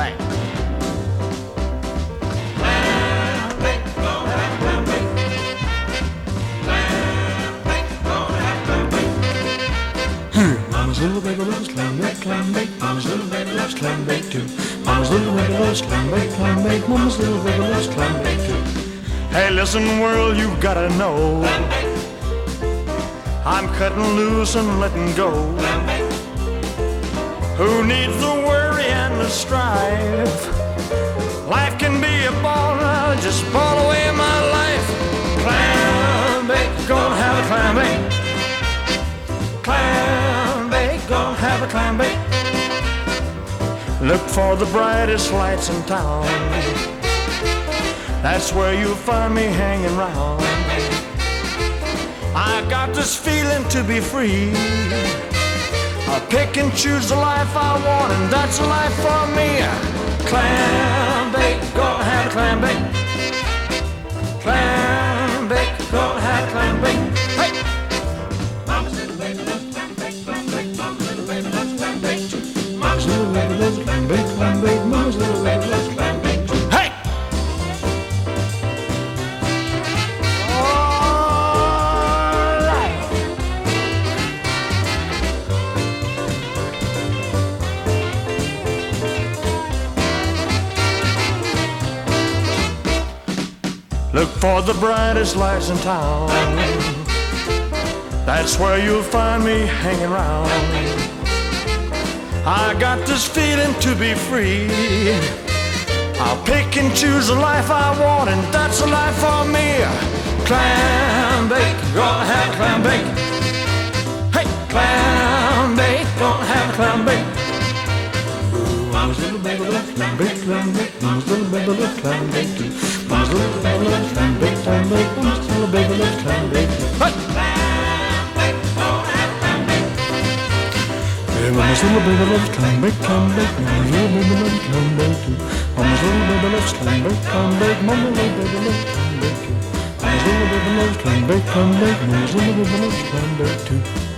right. Mama's little baby loves clam bake, clam bake. Mama's little baby loves clam bake too. Mama's little baby loves clam bake, clam bake. Mama's little baby loves clam bake too. Hey, listen, world, you gotta know, I'm cutting loose and letting go. Who needs the worry and the strife? Life can be a ball, I'll just ball away my life. Clam bake, gonna have a clam bake. Clam bake, gonna have a clam bake. Look for the brightest lights in town. That's where you'll find me hanging round. I got this feeling to be free. I pick and choose the life I want, and that's a life for me. Clam bake, gonna have a clam bake. Clam bake, gonna have a clam bake. Hey! Mama's little baby loves clam bake, clam bake. Mama's little baby loves clam bake too. Mama's little baby loves clam bake, clam bake. Mama's little baby loves clam bake too. Hey! Look for the brightest lights in town. That's where you'll find me hanging round. I got this feeling to be free. I'll pick and choose the life I want, and that's a life for me. Clam bake, gonna have a clam bake. Hey, clam bake, gonna have a clam bake. Mama's little baby loves clam bake, clam bake. Mama's little baby loves clam bake too. Mama's little baby loves clam bake, clam bake. Mama's little baby loves clam bake too. Hey! Clam bake, gonna have a clam bake. Yeah, Mama's little baby loves clam bake, clam bake. Mama's little baby loves clam bake too. Mama's little baby loves clam bake, clam bake. Mama's little baby loves clam bake too. Mama's little baby loves clam bake, clam bake. Mama's little baby loves clam bake too.